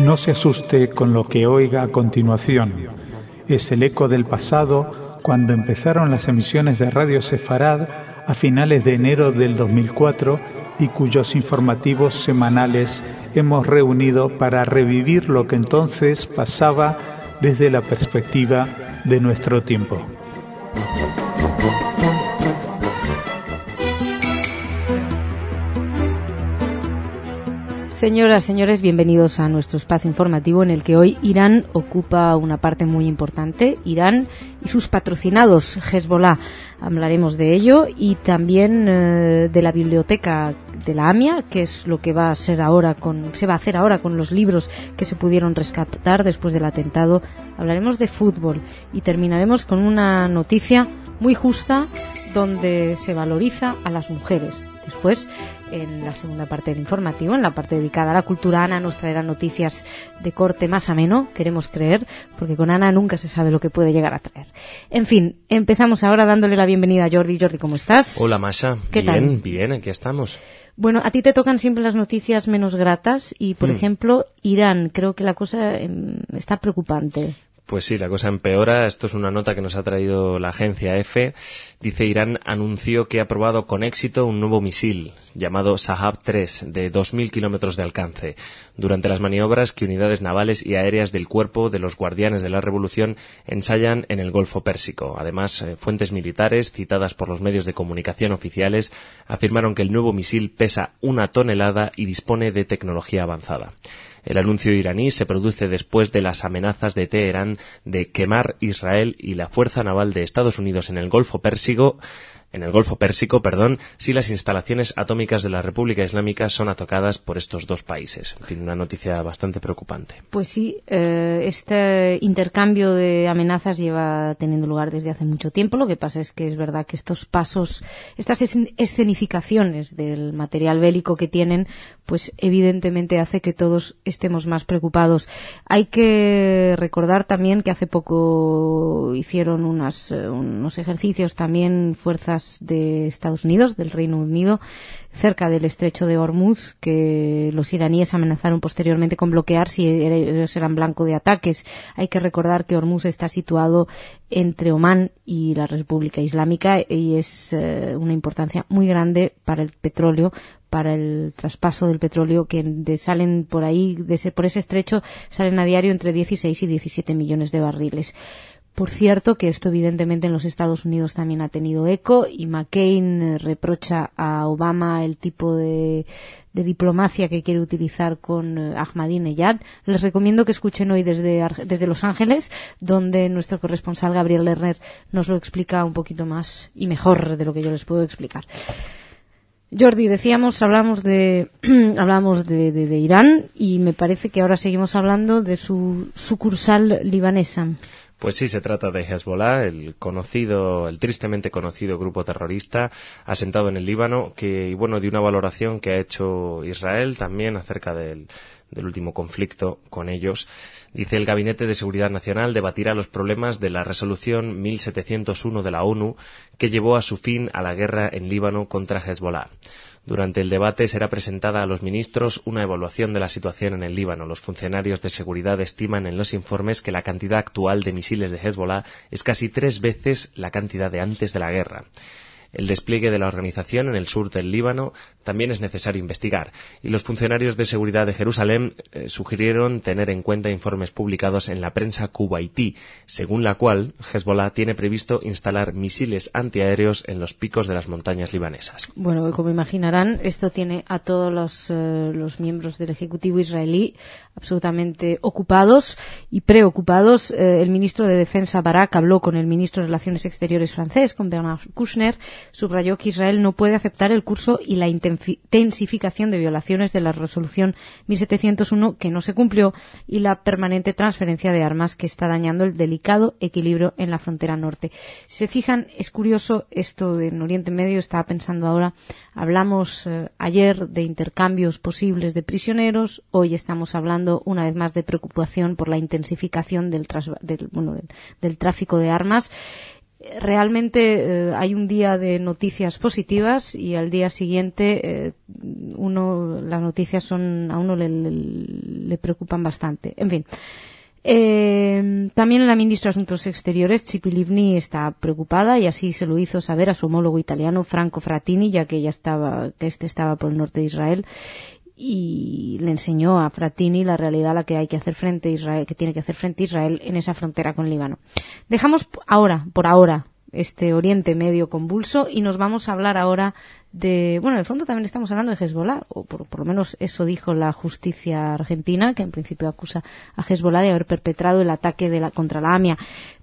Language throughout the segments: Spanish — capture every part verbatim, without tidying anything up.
No se asuste con lo que oiga a continuación. Es el eco del pasado cuando empezaron las emisiones de Radio Sefarad a finales de enero del dos mil cuatro y cuyos informativos semanales hemos reunido para revivir lo que entonces pasaba desde la perspectiva de nuestro tiempo. Señoras, señores, bienvenidos a nuestro espacio informativo en el que hoy Irán ocupa una parte muy importante. Irán y sus patrocinados, Hezbollah. Hablaremos de ello y también eh, de la biblioteca de la AMIA, que es lo que va a ser ahora con, se va a hacer ahora con los libros que se pudieron rescatar después del atentado. Hablaremos de fútbol y terminaremos con una noticia muy justa donde se valoriza a las mujeres. Después, en la segunda parte del informativo, en la parte dedicada a la cultura, Ana nos traerá noticias de corte más ameno, queremos creer, porque con Ana nunca se sabe lo que puede llegar a traer. En fin, empezamos ahora dándole la bienvenida a Jordi. Jordi, ¿cómo estás? Hola, Masha. ¿Qué bien, tal? Bien, aquí estamos. Bueno, a ti te tocan siempre las noticias menos gratas y, por hmm. ejemplo, Irán. Creo que la cosa eh, está preocupante. Pues sí, la cosa empeora. Esto es una nota que nos ha traído la agencia EFE. Dice: Irán anunció que ha probado con éxito un nuevo misil llamado Shahab tres de dos mil kilómetros de alcance durante las maniobras que unidades navales y aéreas del Cuerpo de los Guardianes de la Revolución ensayan en el Golfo Pérsico. Además, eh, fuentes militares citadas por los medios de comunicación oficiales afirmaron que el nuevo misil pesa una tonelada y dispone de tecnología avanzada. El anuncio iraní se produce después de las amenazas de Teherán de quemar Israel y la Fuerza Naval de Estados Unidos en el Golfo Pérsico, en el Golfo Pérsico, perdón, si las instalaciones atómicas de la República Islámica son atacadas por estos dos países. En fin, una noticia bastante preocupante. Pues sí, eh, este intercambio de amenazas lleva teniendo lugar desde hace mucho tiempo. Lo que pasa es que es verdad que estos pasos, estas escenificaciones del material bélico que tienen, pues evidentemente hace que todos estemos más preocupados. Hay que recordar también que hace poco hicieron unas, unos ejercicios también fuerzas de Estados Unidos, del Reino Unido, cerca del estrecho de Hormuz, que los iraníes amenazaron posteriormente con bloquear si ellos eran blanco de ataques. Hay que recordar que Hormuz está situado entre Omán y la República Islámica y es eh, una importancia muy grande para el petróleo, para el traspaso del petróleo, que de, salen por ahí, de ese, por ese estrecho, salen a diario entre dieciséis y diecisiete millones de barriles. Por cierto, que esto evidentemente en los Estados Unidos también ha tenido eco y McCain eh, reprocha a Obama el tipo de, de diplomacia que quiere utilizar con eh, Ahmadinejad. Les recomiendo que escuchen hoy desde, desde Los Ángeles, donde nuestro corresponsal Gabriel Lerner nos lo explica un poquito más y mejor de lo que yo les puedo explicar. Jordi, decíamos, hablamos de hablamos de, de, de Irán y me parece que ahora seguimos hablando de su sucursal libanesa. Pues sí, se trata de Hezbollah, el conocido, el tristemente conocido grupo terrorista asentado en el Líbano, que, y bueno, de una valoración que ha hecho Israel también acerca del, del último conflicto con ellos. Dice: el Gabinete de Seguridad Nacional debatirá los problemas de la resolución mil setecientos uno de la ONU que llevó a su fin a la guerra en Líbano contra Hezbollah. Durante el debate será presentada a los ministros una evaluación de la situación en el Líbano. Los funcionarios de seguridad estiman en los informes que la cantidad actual de misiles de Hezbollah es casi tres veces la cantidad de antes de la guerra. El despliegue de la organización en el sur del Líbano también es necesario investigar, y los funcionarios de seguridad de Jerusalén eh, sugirieron tener en cuenta informes publicados en la prensa kuwaití, según la cual Hezbollah tiene previsto instalar misiles antiaéreos en los picos de las montañas libanesas. Bueno, como imaginarán, esto tiene a todos los, eh, los miembros del Ejecutivo israelí absolutamente ocupados y preocupados. Eh, el ministro de Defensa Barak habló con el ministro de Relaciones Exteriores francés, con Bernard Kouchner. Subrayó que Israel no puede aceptar el curso y la intensificación de violaciones de la resolución mil setecientos uno que no se cumplió y la permanente transferencia de armas que está dañando el delicado equilibrio en la frontera norte. Si se fijan, es curioso esto de en Oriente Medio. Estaba pensando ahora, hablamos eh, ayer de intercambios posibles de prisioneros, hoy estamos hablando una vez más de preocupación por la intensificación del, tras, del, bueno, del, del tráfico de armas. Realmente eh, hay un día de noticias positivas y al día siguiente eh, uno, las noticias son, a uno le, le, le preocupan bastante. En fin. Eh, también la ministra de Asuntos Exteriores, Tzipi Livni, está preocupada y así se lo hizo saber a su homólogo italiano, Franco Frattini, ya que ella estaba, que este estaba por el norte de Israel, y le enseñó a Frattini la realidad a la que hay que hacer frente a Israel, que tiene que hacer frente a Israel en esa frontera con Líbano. Dejamos ahora, por ahora, este Oriente Medio convulso y nos vamos a hablar ahora de, bueno, en el fondo también estamos hablando de Hezbollah, o por, por lo menos eso dijo la justicia argentina, que en principio acusa a Hezbollah de haber perpetrado el ataque de la, contra la AMIA.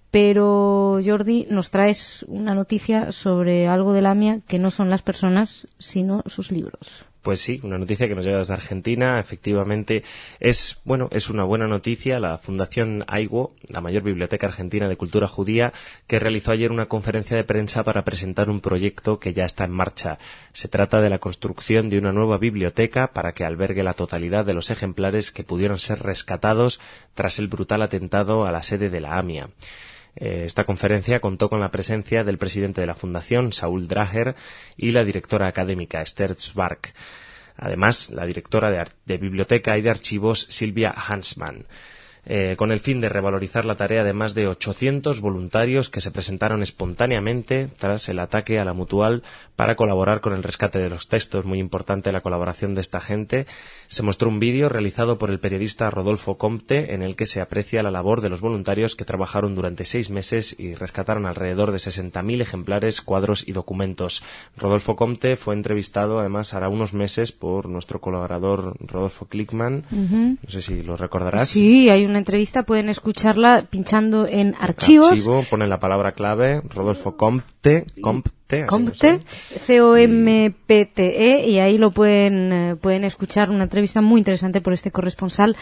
Pero, Jordi, nos traes una noticia sobre algo de la AMIA que no son las personas, sino sus libros. Pues sí, una noticia que nos llega desde Argentina. Efectivamente, es bueno, es una buena noticia. La Fundación AIWO, la mayor biblioteca argentina de cultura judía, que realizó ayer una conferencia de prensa para presentar un proyecto que ya está en marcha. Se trata de la construcción de una nueva biblioteca para que albergue la totalidad de los ejemplares que pudieron ser rescatados tras el brutal atentado a la sede de la AMIA. Esta conferencia contó con la presencia del presidente de la Fundación, Saúl Drager, y la directora académica, Esther Zwark. Además, la directora de, de Biblioteca y de Archivos, Silvia Hansmann. Eh, con el fin de revalorizar la tarea de más de ochocientos voluntarios que se presentaron espontáneamente tras el ataque a la Mutual para colaborar con el rescate de los textos. Muy importante la colaboración de esta gente. Se mostró un vídeo realizado por el periodista Rodolfo Comte en el que se aprecia la labor de los voluntarios que trabajaron durante seis meses y rescataron alrededor de sesenta mil ejemplares, cuadros y documentos. Rodolfo Comte fue entrevistado además hará unos meses por nuestro colaborador Rodolfo Klickman. Uh-huh. No sé si lo recordarás. Sí, hay una entrevista, pueden escucharla pinchando en archivos. Archivo, ponen la palabra clave, Rodolfo Comte, Comte, Comte, C O M P T E, y ahí lo pueden, eh, pueden escuchar, una entrevista muy interesante por este corresponsal.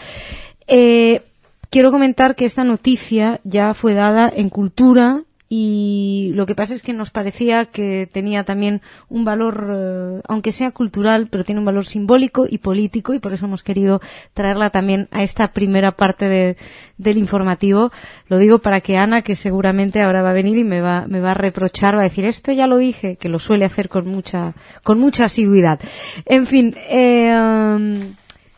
Eh, quiero comentar que esta noticia ya fue dada en Cultura, y lo que pasa es que nos parecía que tenía también un valor, eh, aunque sea cultural, pero tiene un valor simbólico y político, y por eso hemos querido traerla también a esta primera parte de, del informativo. Lo digo para que Ana, que seguramente ahora va a venir y me va, me va a reprochar, va a decir, esto ya lo dije, que lo suele hacer con mucha, con mucha asiduidad. En fin, eh, um,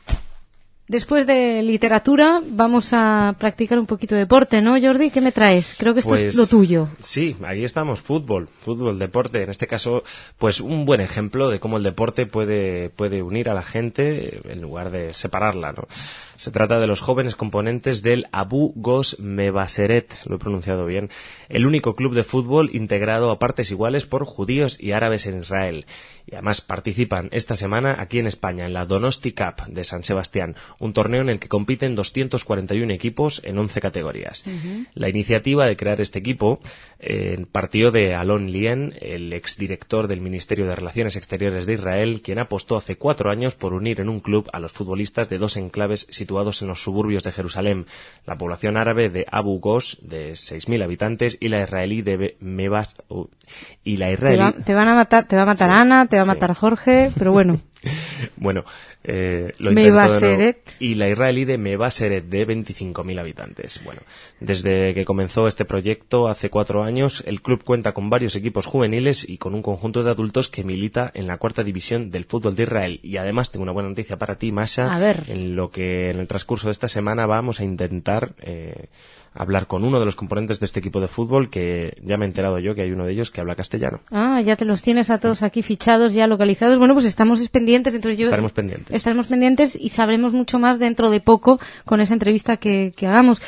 después de literatura, vamos a practicar un poquito de deporte, ¿no, Jordi? ¿Qué me traes? Creo que esto pues, es lo tuyo. Sí, ahí estamos, fútbol, fútbol, deporte. En este caso, pues un buen ejemplo de cómo el deporte puede, puede unir a la gente en lugar de separarla, ¿no? Se trata de los jóvenes componentes del Abu Ghosh Mebaseret, lo he pronunciado bien, el único club de fútbol integrado a partes iguales por judíos y árabes en Israel. Y además participan esta semana aquí en España en la Donosti Cup de San Sebastián, un torneo en el que compiten doscientos cuarenta y uno equipos en once categorías. Uh-huh. La iniciativa de crear este equipo eh, partió de Alon Lien, el exdirector del Ministerio de Relaciones Exteriores de Israel, quien apostó hace cuatro años por unir en un club a los futbolistas de dos enclaves situados en los suburbios de Jerusalén, la población árabe de Abu Ghosh, de seis mil habitantes, y la israelí de Mebas... Uh, y la israelí... Te, va, te van a matar, te va a matar sí, Ana, te va a matar sí. Jorge, pero bueno... Bueno, eh, lo intento de nuevo. Y la israelí de Mebaseret, de veinticinco mil habitantes. Bueno, desde que comenzó este proyecto hace cuatro años, el club cuenta con varios equipos juveniles y con un conjunto de adultos que milita en la cuarta división del fútbol de Israel. Y además tengo una buena noticia para ti, Masha. A ver. En lo que en el transcurso de esta semana vamos a intentar eh, hablar con uno de los componentes de este equipo de fútbol, que ya me he enterado yo que hay uno de ellos que habla castellano. Ah, ya te los tienes a todos aquí fichados, ya localizados. Bueno, pues estamos pendientes, entonces yo... Estaremos pendientes. Estaremos pendientes y sabremos mucho más dentro de poco con esa entrevista que, que hagamos.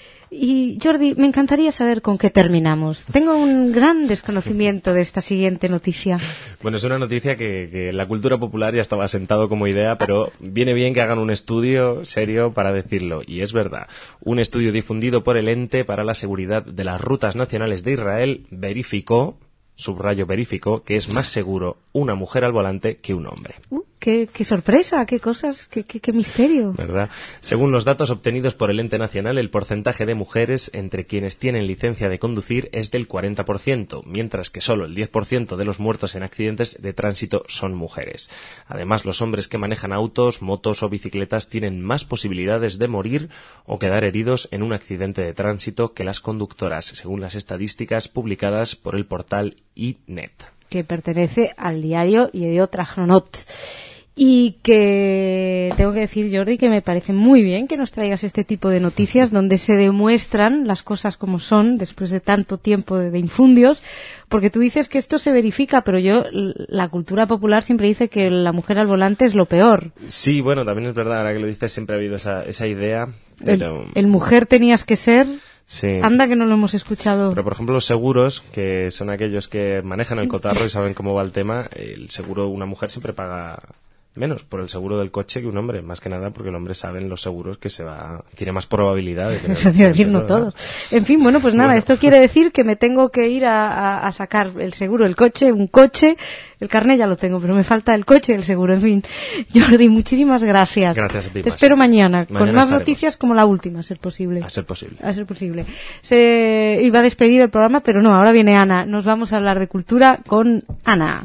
Y, Jordi, me encantaría saber con qué terminamos. Tengo un gran desconocimiento de esta siguiente noticia. Bueno, es una noticia que, que en la cultura popular ya estaba sentado como idea, pero viene bien que hagan un estudio serio para decirlo. Y es verdad, un estudio difundido por el Ente para la Seguridad de las Rutas Nacionales de Israel verificó, subrayo verificó, que es más seguro una mujer al volante que un hombre. Uh, qué, qué sorpresa, qué cosas, qué, qué, qué misterio. ¿Verdad? Según los datos obtenidos por el Ente Nacional, el porcentaje de mujeres entre quienes tienen licencia de conducir es del cuarenta por ciento, mientras que solo el diez por ciento de los muertos en accidentes de tránsito son mujeres. Además, los hombres que manejan autos, motos o bicicletas tienen más posibilidades de morir o quedar heridos en un accidente de tránsito que las conductoras, según las estadísticas publicadas por el portal I N E T. Que pertenece al diario Yediot Ahronot. Y que tengo que decir, Jordi, que me parece muy bien que nos traigas este tipo de noticias donde se demuestran las cosas como son después de tanto tiempo de, de infundios, porque tú dices que esto se verifica, pero yo, la cultura popular siempre dice que la mujer al volante es lo peor. Sí, bueno, también es verdad, ahora que lo dices, siempre ha habido esa, esa idea, pero... El, el mujer tenías que ser... Sí. Anda que no lo hemos escuchado. Pero, por ejemplo, los seguros, que son aquellos que manejan el cotarro y saben cómo va el tema, el seguro, una mujer siempre paga menos por el seguro del coche que un hombre, más que nada porque el hombre sabe en los seguros que se va, tiene más probabilidad de tener... Eso decir, no todos. En fin, bueno, pues nada, bueno. Esto quiere decir que me tengo que ir a, a, a sacar el seguro, el coche, un coche, el carnet ya lo tengo, pero me falta el coche y el seguro, en fin. Jordi, muchísimas gracias. Gracias a ti. Te más. espero mañana, mañana con más estaremos. Noticias como la última, a ser posible. A ser posible. A ser posible. Se iba a despedir el programa, pero no, ahora viene Ana. Nos vamos a hablar de cultura con Ana.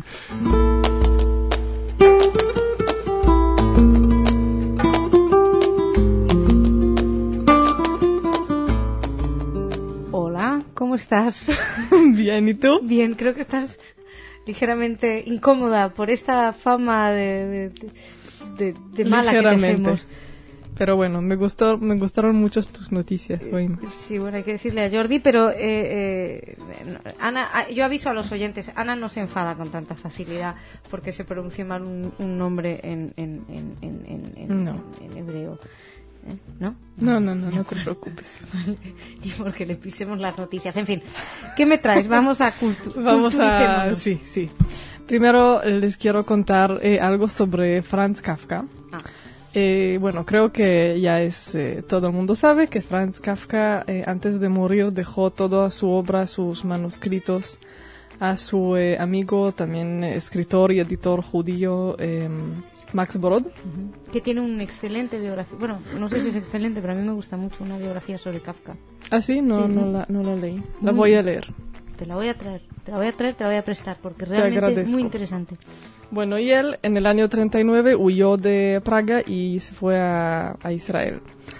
¿Cómo estás? Bien, ¿y tú? Bien, creo que estás ligeramente incómoda por esta fama de, de, de, de mala que te hacemos. Pero bueno, me gustó, me gustaron mucho tus noticias hoy. Sí, bueno, hay que decirle a Jordi, pero eh, eh, Ana, yo aviso a los oyentes, Ana no se enfada con tanta facilidad porque se pronuncie mal un, un nombre en, en, en, en, en, no. en, en hebreo. ¿Eh? ¿No? No, no, no, no te preocupes. Vale. Y porque le pisemos las noticias. En fin, ¿qué me traes? Vamos a cultu- Vamos a... Sí, sí. Primero les quiero contar eh, algo sobre Franz Kafka. Ah. Eh, bueno, creo que ya es... Eh, todo el mundo sabe que Franz Kafka, eh, antes de morir, dejó toda su obra, sus manuscritos, a su eh, amigo, también eh, escritor y editor judío, eh, Max Brod. Uh-huh. Que tiene una excelente biografía. Bueno, no sé si es excelente, pero a mí me gusta mucho una biografía sobre Kafka. ¿Ah, sí? No, sí, no, ¿no? La, no la leí. La muy voy a leer. Te la voy a traer. Te la voy a traer, te la voy a prestar, porque realmente es muy interesante. Bueno, y él en el año treinta y nueve huyó de Praga y se fue a, a Israel.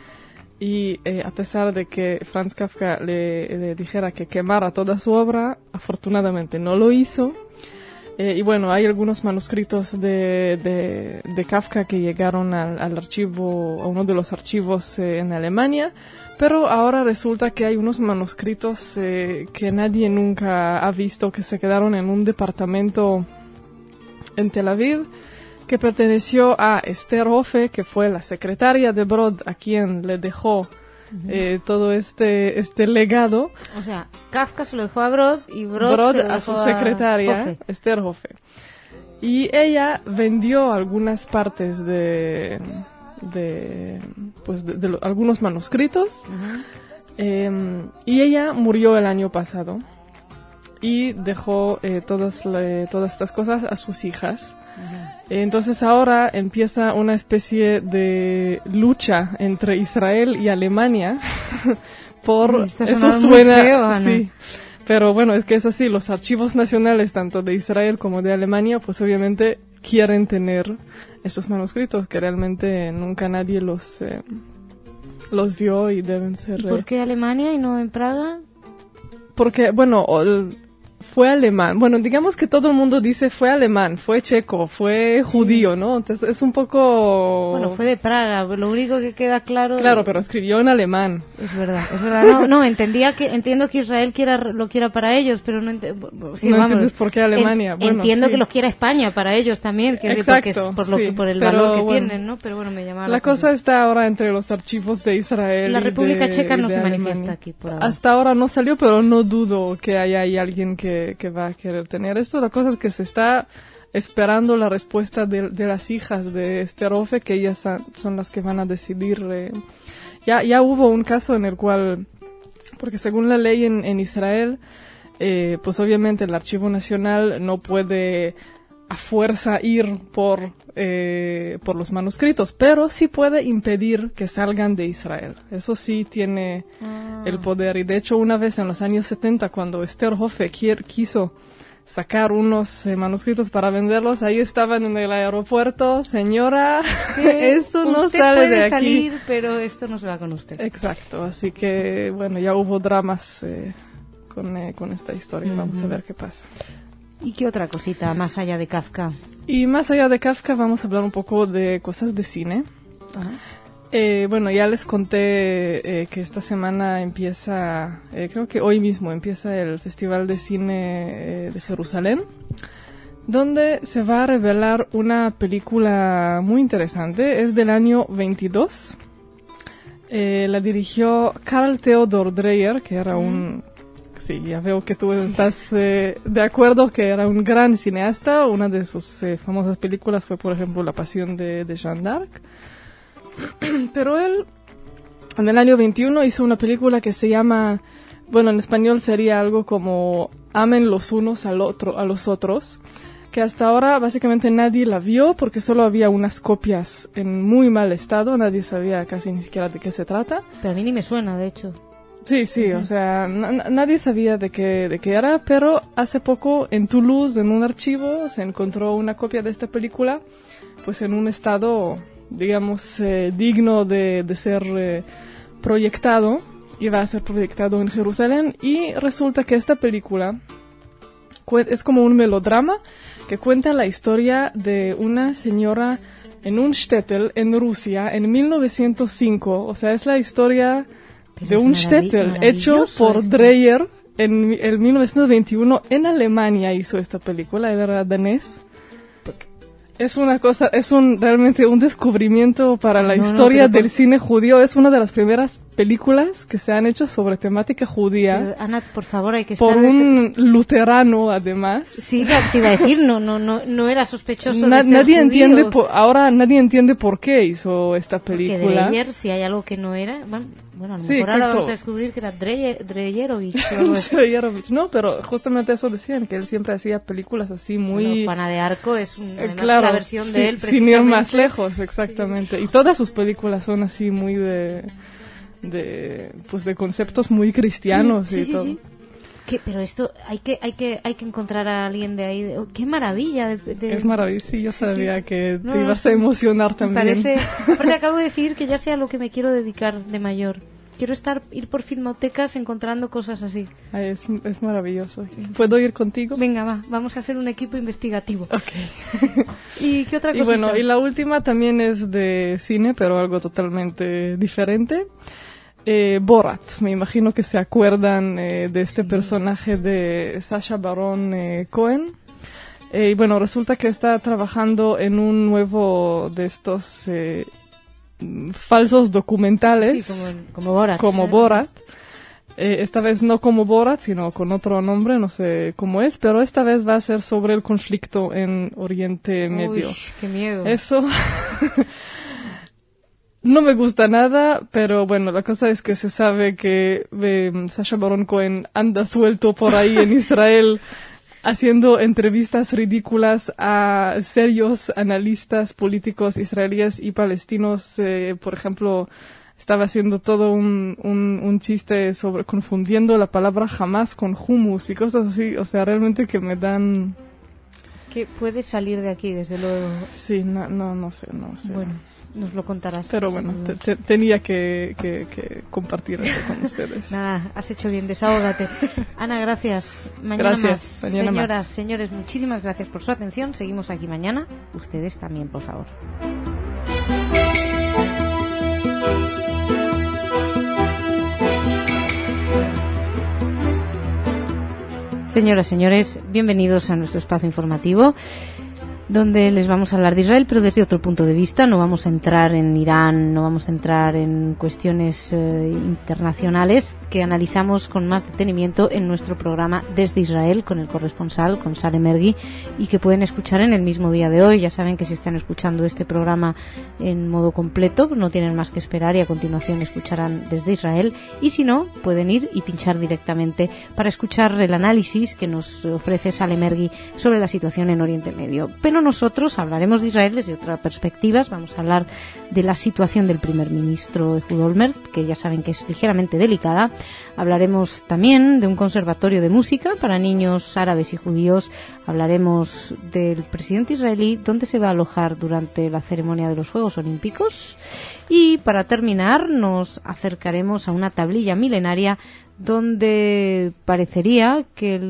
Y eh, a pesar de que Franz Kafka le, le dijera que quemara toda su obra, afortunadamente no lo hizo. Eh, y bueno, hay algunos manuscritos de, de, de Kafka que llegaron al, al archivo, a uno de los archivos eh, en Alemania, pero ahora resulta que hay unos manuscritos eh, que nadie nunca ha visto, que se quedaron en un departamento en Tel Aviv, que perteneció a Esther Hoffe, que fue la secretaria de Brod, a quien le dejó uh-huh. eh, todo este, este legado. O sea, Kafka se lo dejó a Brod y Brod, Brod se lo dejó a su secretaria, Hoffe. Esther Hoffe. Y ella vendió algunas partes de, de, pues de, de lo, algunos manuscritos uh-huh. eh, y ella murió el año pasado y dejó eh, todas, le, todas estas cosas a sus hijas. Uh-huh. Entonces ahora empieza una especie de lucha entre Israel y Alemania por eso suena feo, sí, pero bueno, es que es así, los archivos nacionales tanto de Israel como de Alemania pues obviamente quieren tener estos manuscritos que realmente nunca nadie los eh, los vio y deben ser... ¿Y por qué Alemania y no en Praga? Porque, bueno, el, fue alemán. Bueno, digamos que todo el mundo dice fue alemán, fue checo, fue judío, sí. ¿no? Entonces es un poco... Bueno, fue de Praga, lo único que queda claro... Claro, pero escribió en alemán. Es verdad, es verdad. No, no entendía que, entiendo que Israel quiera, lo quiera para ellos, pero no, ent- sí, no vamos, entiendes por qué Alemania. En, bueno, entiendo sí. que los quiera España para ellos también, que, Exacto, porque es por, lo sí, que, por el pero, valor que bueno, tienen, ¿no? Pero bueno, me llamaba la, la cosa está ahora entre los archivos de Israel La y República de, Checa no de se Alemania. manifiesta aquí por ahora. Hasta ahora no salió, pero no dudo que haya hay alguien que, que va a querer tener esto. La cosa es que se está esperando la respuesta de, de las hijas de Esther Hoffe, que ellas son las que van a decidir. Eh. Ya, ya hubo un caso en el cual, porque según la ley en, en Israel, eh, pues obviamente el Archivo Nacional no puede a fuerza ir por, eh, por los manuscritos, pero sí puede impedir que salgan de Israel. Eso sí tiene ah. el poder. Y de hecho, una vez en los años setenta, cuando Esther Hoffe quier, quiso sacar unos eh, manuscritos para venderlos, ahí estaban en el aeropuerto, señora, eso no sale de aquí. Salir, pero esto no se va con usted. Exacto, así que bueno, ya hubo dramas eh, con, eh, con esta historia, uh-huh. Vamos a ver qué pasa. ¿Y qué otra cosita más allá de Kafka? Y más allá de Kafka vamos a hablar un poco de cosas de cine. Ajá. Eh, bueno, ya les conté eh, que esta semana empieza, eh, creo que hoy mismo empieza el Festival de Cine eh, de Jerusalén, donde se va a revelar una película muy interesante. Es del año veintidós. Eh, la dirigió Carl Theodor Dreyer, que era un... Sí, ya veo que tú estás eh, de acuerdo, que era un gran cineasta. Una de sus eh, famosas películas fue, por ejemplo, La Pasión de, de Jeanne d'Arc. Pero él, en el año veintiuno, hizo una película que se llama... Bueno, en español sería algo como Amen los unos al otro, a los otros, que hasta ahora básicamente nadie la vio porque solo había unas copias en muy mal estado, nadie sabía casi ni siquiera de qué se trata. Pero a mí ni me suena, de hecho. Sí, sí, uh-huh. O sea, n- nadie sabía de qué, de qué era, pero hace poco en Toulouse, en un archivo, se encontró una copia de esta película, pues en un estado, digamos, eh, digno de, de ser eh, proyectado, y va a ser proyectado en Jerusalén, y resulta que esta película es como un melodrama que cuenta la historia de una señora en un shtetl en Rusia en mil novecientos cinco. O sea, es la historia Pero de un shtetl hecho por esto. Dreyer en el mil novecientos veintiuno en Alemania. Hizo esta película, él era danés. Es una cosa, es un realmente un descubrimiento para la no, historia no, del por... cine judío. Es una de las primeras películas que se han hecho sobre temática judía. Pero, Ana, por favor, hay que estar... Por un luterano, además. Sí, te iba a decir, no, no, no, no era sospechoso Na, de ser nadie judío. entiende por, ahora nadie entiende por qué hizo esta película. Porque Dreyer, si hay algo que no era... Bueno, bueno a lo sí, mejor exacto. ahora vamos a descubrir que era Dreyer, Dreyerovich. Dreyerovich, no, pero justamente eso decían, que él siempre hacía películas así muy... Bueno, Juana de Arco es un, eh, claro, la versión sí, de él, sin ir más lejos, exactamente. Sí. Y todas sus películas son así muy de... de pues de conceptos muy cristianos sí, y sí, todo. Sí. ¿Qué? Pero esto hay que hay que hay que encontrar a alguien de ahí. Oh, ¡qué maravilla! De, de... Es maravilloso, sí, yo sabía sí. que no, te ibas no, a emocionar también. Parece, aparte acabo de decir que ya sé a lo que me quiero dedicar de mayor. Quiero estar ir por filmotecas encontrando cosas así. Ay, es, es maravilloso. ¿Puedo ir contigo? Venga, va, vamos a hacer un equipo investigativo. Okay. ¿Y qué otra cosa? Y bueno, y la última también es de cine, pero algo totalmente diferente. Eh, Borat, me imagino que se acuerdan eh, de este sí. personaje de Sacha Baron eh, Cohen. Eh, y bueno, resulta que está trabajando en un nuevo de estos eh, falsos documentales. Sí, como, como Borat. Como ¿sí? Borat. Eh, esta vez no como Borat, sino con otro nombre, no sé cómo es, pero esta vez va a ser sobre el conflicto en Oriente Medio. Uy, qué miedo. Eso... No me gusta nada, pero bueno, la cosa es que se sabe que eh, Sacha Baron Cohen anda suelto por ahí en Israel haciendo entrevistas ridículas a serios analistas políticos israelíes y palestinos. Eh, por ejemplo, estaba haciendo todo un, un, un chiste sobre confundiendo la palabra Hamas con hummus y cosas así. O sea, realmente que me dan... Que puede salir de aquí, desde luego. Sí, no, no, no sé, no sé. Bueno. Nos lo contarás. Pero bueno, te, te, tenía que, que, que compartir eso con ustedes. Nada, has hecho bien, desahógate. Ana, gracias. Mañana gracias, más. Mañana Señoras, más. señores, muchísimas gracias por su atención. Seguimos aquí mañana. Ustedes también, por favor. Señoras, señores, bienvenidos a nuestro espacio informativo, donde les vamos a hablar de Israel, pero desde otro punto de vista. No vamos a entrar en Irán, no vamos a entrar en cuestiones eh, internacionales que analizamos con más detenimiento en nuestro programa Desde Israel, con el corresponsal, con Sale Mergui, y que pueden escuchar en el mismo día de hoy. Ya saben que si están escuchando este programa en modo completo, pues no tienen más que esperar y a continuación escucharán Desde Israel, y si no, pueden ir y pinchar directamente para escuchar el análisis que nos ofrece Sale Mergui sobre la situación en Oriente Medio. Pero nosotros hablaremos de Israel desde otras perspectivas. Vamos a hablar de la situación del primer ministro Ehud Olmert, que ya saben que es ligeramente delicada. Hablaremos también de un conservatorio de música para niños árabes y judíos. Hablaremos del presidente israelí, dónde se va a alojar durante la ceremonia de los Juegos Olímpicos. Y para terminar, nos acercaremos a una tablilla milenaria donde parecería que el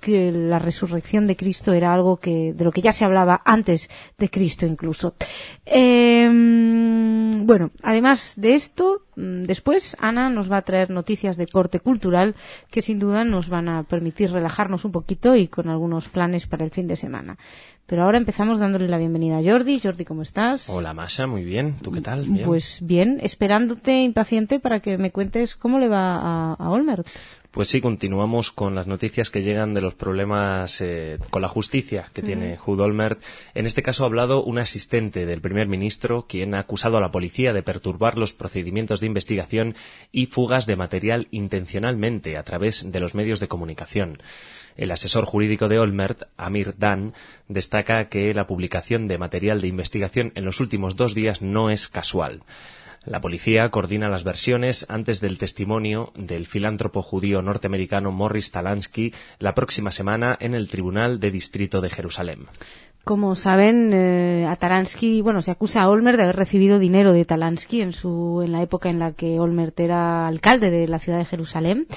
que la resurrección de Cristo era algo que de lo que ya se hablaba antes de Cristo incluso. Eh, bueno, además de esto, después Ana nos va a traer noticias de corte cultural que sin duda nos van a permitir relajarnos un poquito y con algunos planes para el fin de semana. Pero ahora empezamos dándole la bienvenida a Jordi. Jordi, ¿cómo estás? Hola, Masha, muy bien. ¿Tú qué tal? ¿Bien? Pues bien, esperándote impaciente para que me cuentes cómo le va a, a Olmert. Pues sí, continuamos con las noticias que llegan de los problemas eh, con la justicia que tiene uh-huh. Ehud Olmert. En este caso ha hablado un asistente del primer ministro, quien ha acusado a la policía de perturbar los procedimientos de investigación y fugas de material intencionalmente a través de los medios de comunicación. El asesor jurídico de Olmert, Amir Dan, destaca que la publicación de material de investigación en los últimos dos días no es casual. La policía coordina las versiones antes del testimonio del filántropo judío norteamericano Morris Talansky la próxima semana en el Tribunal de Distrito de Jerusalén. Como saben, eh, a Talansky, bueno, se acusa a Olmert de haber recibido dinero de Talansky en su en la época en la que Olmert era alcalde de la ciudad de Jerusalén.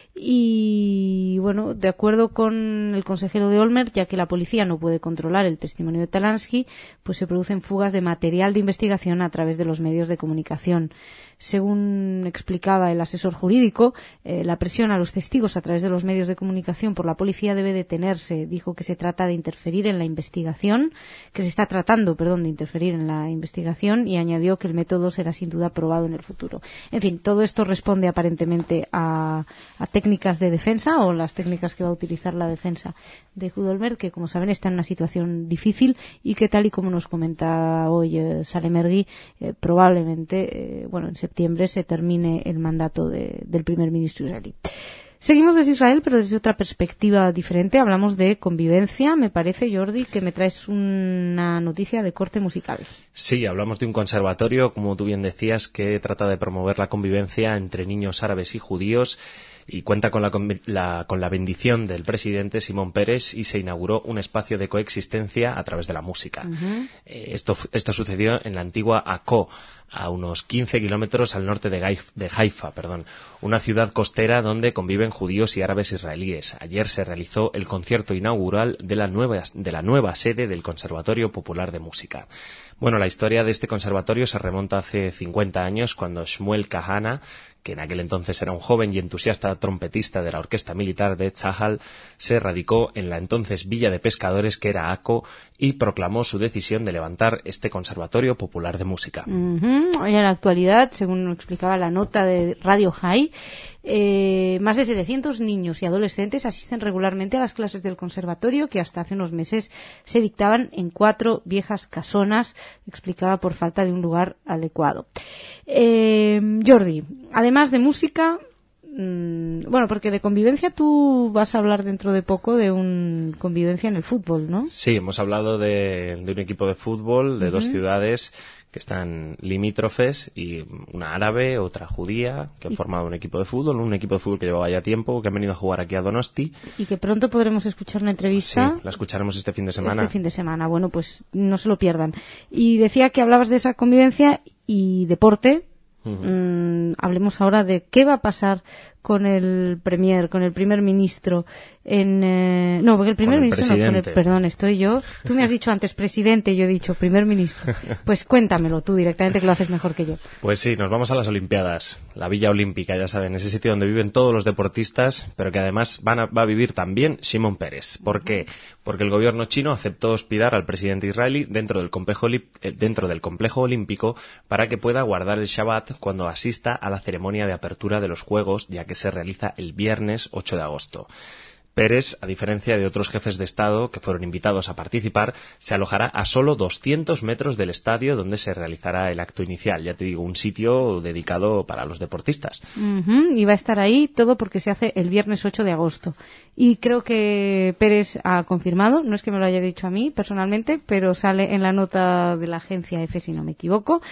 Y bueno, de acuerdo con el consejero de Olmert, ya que la policía no puede controlar el testimonio de Talansky, pues se producen fugas de material de investigación a través de los medios de comunicación. Según explicaba el asesor jurídico, eh, la presión a los testigos a través de los medios de comunicación por la policía debe detenerse. Dijo que se trata de interferir en la investigación, que se está tratando, perdón, de interferir en la investigación, y añadió que el método será sin duda probado en el futuro. En fin, todo esto responde aparentemente a, a técnicas de defensa, o las técnicas que va a utilizar la defensa de Ehud Olmert, que como saben está en una situación difícil y que, tal y como nos comenta hoy eh, Salem Ergui, eh, probablemente, eh, bueno, en septiembre se termine el mandato de, del primer ministro israelí. Seguimos desde Israel, pero desde otra perspectiva diferente. Hablamos de convivencia. Me parece, Jordi, que me traes una noticia de corte musical. Sí, hablamos de un conservatorio, como tú bien decías, que trata de promover la convivencia entre niños árabes y judíos, y cuenta con la, la, con la bendición del presidente Shimon Peres, y se inauguró un espacio de coexistencia a través de la música. Uh-huh. Eh, esto, esto sucedió en la antigua Akko, a unos quince kilómetros al norte de, Gaif, de Haifa, perdón, una ciudad costera donde conviven judíos y árabes israelíes. Ayer se realizó el concierto inaugural de la nueva, de la nueva sede del Conservatorio Popular de Música. Bueno, la historia de este conservatorio se remonta hace cincuenta años, cuando Shmuel Kahana, que en aquel entonces era un joven y entusiasta trompetista de la orquesta militar de Tzahal, se radicó en la entonces Villa de Pescadores, que era Akko, y proclamó su decisión de levantar este Conservatorio Popular de Música. Uh-huh. Y en la actualidad, según explicaba la nota de Radio High, eh, más de setecientos niños y adolescentes asisten regularmente a las clases del conservatorio, que hasta hace unos meses se dictaban en cuatro viejas casonas, explicaba, por falta de un lugar adecuado. Eh, Jordi, además de música, mmm, bueno, porque de convivencia tú vas a hablar dentro de poco de un convivencia en el fútbol, ¿no? Sí, hemos hablado de, de un equipo de fútbol de uh-huh. dos ciudades que están limítrofes, y una árabe, otra judía, que han formado un equipo de fútbol, un equipo de fútbol que llevaba ya tiempo, que han venido a jugar aquí a Donosti. Y que pronto podremos escuchar una entrevista. Sí, la escucharemos este fin de semana. Este fin de semana, bueno, pues no se lo pierdan. Y decía que hablabas de esa convivencia y deporte. Uh-huh. Mm, hablemos ahora de qué va a pasar con el premier, con el primer ministro en eh, no, porque el primer con el ministro no, con el, perdón, estoy yo. Tú me has dicho antes presidente, yo he dicho primer ministro. Pues cuéntamelo tú directamente, que lo haces mejor que yo. Pues sí, nos vamos a las Olimpiadas, la Villa Olímpica, ya saben, ese sitio donde viven todos los deportistas, pero que además van a, va a vivir también Shimon Peres. ¿Por qué? Porque el gobierno chino aceptó hospedar al presidente israelí dentro del complejo dentro del complejo olímpico para que pueda guardar el Shabbat cuando asista a la ceremonia de apertura de los Juegos, ya que se realiza el viernes ocho de agosto. Peres, a diferencia de otros jefes de Estado que fueron invitados a participar, se alojará a solo doscientos metros del estadio donde se realizará el acto inicial. Ya te digo, un sitio dedicado para los deportistas. Uh-huh. Y va a estar ahí todo porque se hace el viernes ocho de agosto. Y creo que Peres ha confirmado, no es que me lo haya dicho a mí personalmente, pero sale en la nota de la agencia EFE, si no me equivoco.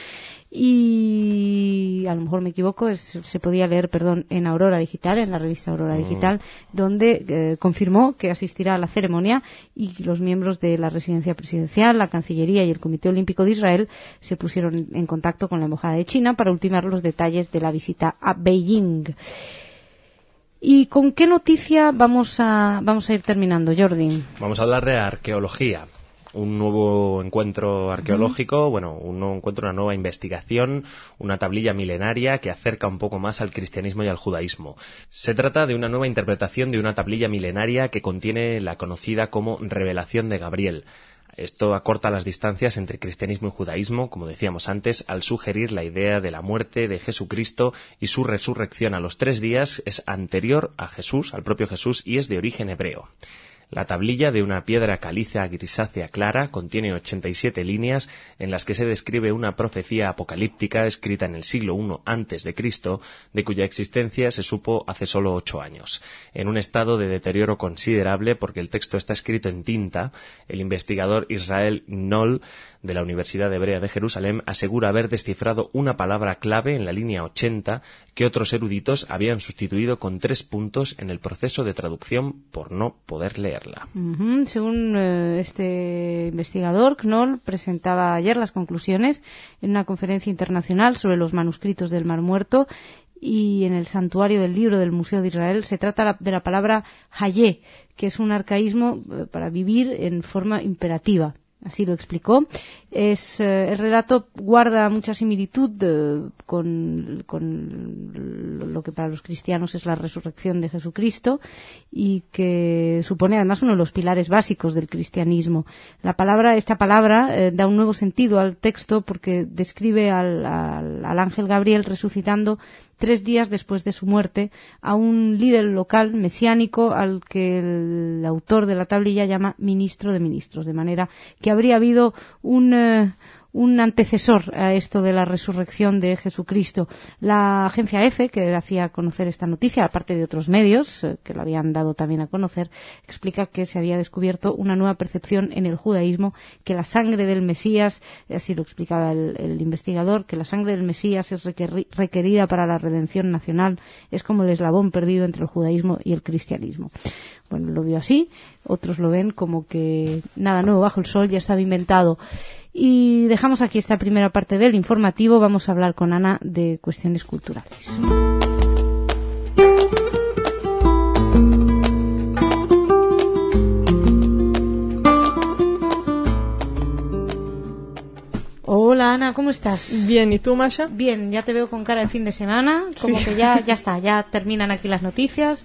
Y a lo mejor me equivoco, es, se podía leer, perdón, en Aurora Digital, en la revista Aurora mm. Digital, donde eh, confirmó que asistirá a la ceremonia, y los miembros de la residencia presidencial, la Cancillería y el Comité Olímpico de Israel se pusieron en contacto con la Embajada de China para ultimar los detalles de la visita a Beijing. ¿Y con qué noticia vamos a, vamos a ir terminando, Jordi? Vamos a hablar de arqueología. Un nuevo encuentro arqueológico, uh-huh. bueno, un nuevo encuentro, una nueva investigación, una tablilla milenaria que acerca un poco más al cristianismo y al judaísmo. Se trata de una nueva interpretación de una tablilla milenaria que contiene la conocida como Revelación de Gabriel. Esto acorta las distancias entre cristianismo y judaísmo, como decíamos antes, al sugerir la idea de la muerte de Jesucristo y su resurrección a los tres días es anterior a Jesús, al propio Jesús, y es de origen hebreo. La tablilla, de una piedra caliza grisácea clara, contiene ochenta y siete líneas en las que se describe una profecía apocalíptica escrita en el siglo primero antes de Cristo, de cuya existencia se supo hace solo ocho años. En un estado de deterioro considerable, porque el texto está escrito en tinta, el investigador Israel Knoll, de la Universidad Hebrea de Jerusalén, asegura haber descifrado una palabra clave en la línea ochenta que otros eruditos habían sustituido con tres puntos en el proceso de traducción por no poder leerla. Uh-huh. Según uh, este investigador, Knoll presentaba ayer las conclusiones en una conferencia internacional sobre los manuscritos del Mar Muerto, y en el santuario del libro del Museo de Israel se trata de la palabra hayé, que es un arcaísmo para vivir en forma imperativa. Así lo explicó. Es, eh, el relato guarda mucha similitud eh, con, con lo que para los cristianos es la resurrección de Jesucristo, y que supone además uno de los pilares básicos del cristianismo. La palabra, esta palabra eh, da un nuevo sentido al texto porque describe al, al, al ángel Gabriel resucitando tres días después de su muerte a un líder local mesiánico al que el autor de la tablilla llama ministro de ministros, de manera que habría habido un, eh, un antecesor a esto de la resurrección de Jesucristo. La agencia EFE, que hacía conocer esta noticia, aparte de otros medios eh, que lo habían dado también a conocer, explica que se había descubierto una nueva percepción en el judaísmo, que la sangre del Mesías, así lo explicaba el, el investigador, que la sangre del Mesías es requeri- requerida para la redención nacional, es como el eslabón perdido entre el judaísmo y el cristianismo. Bueno, lo vio así, otros lo ven como que nada nuevo bajo el sol, ya estaba inventado. Y dejamos aquí esta primera parte del informativo. Vamos a hablar con Ana de cuestiones culturales. Hola Ana, ¿cómo estás? Bien, ¿y tú, Masha? Bien, ya te veo con cara de fin de semana, como sí. que ya, ya está, ya terminan aquí las noticias.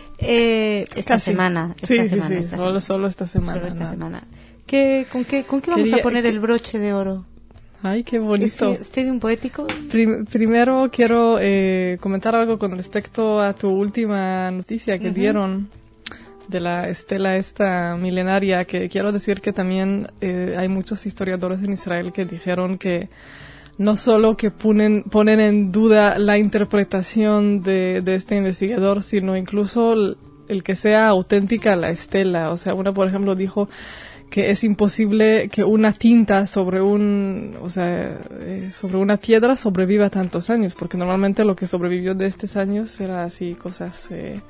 Eh, esta Casi. semana. Esta sí, semana, sí, sí, esta solo, semana. solo esta semana. Solo esta no. semana. ¿Qué, con, qué, ¿Con qué vamos Quería, a poner que... el broche de oro? Ay, qué bonito. ¿Estoy de un poético? Prim- primero quiero eh, comentar algo con respecto a tu última noticia que uh-huh. dieron de la estela esta milenaria, que quiero decir que también eh, hay muchos historiadores en Israel que dijeron que no solo que ponen, ponen en duda la interpretación de, de este investigador, sino incluso el, el que sea auténtica la estela. O sea, una, por ejemplo, dijo que es imposible que una tinta sobre un, o sea, eh, sobre una piedra sobreviva tantos años, porque normalmente lo que sobrevivió de estos años era así cosas eh,